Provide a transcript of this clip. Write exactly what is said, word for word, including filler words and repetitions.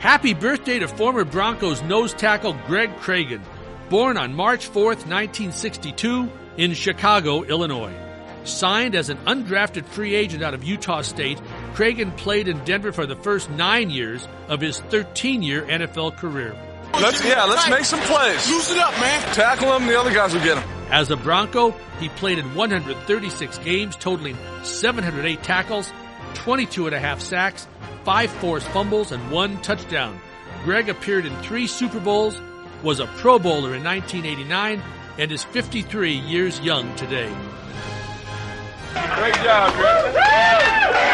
Happy birthday to former Broncos nose tackle Greg Cragen, born on March fourth, nineteen sixty-two in Chicago, Illinois. Signed as an undrafted free agent out of Utah State, Cragen played in Denver for the first nine years of his thirteen-year N F L career. Let's, yeah, let's make some plays. Loosen up, man. Tackle him, the other guys will get him. As a Bronco, he played in one hundred thirty-six games, totaling seven hundred eight tackles, twenty-two and a half sacks, five forced fumbles, and one touchdown. Greg appeared in three Super Bowls, was a Pro Bowler in nineteen eighty-nine, and is fifty-three years young today. Great job, Greg.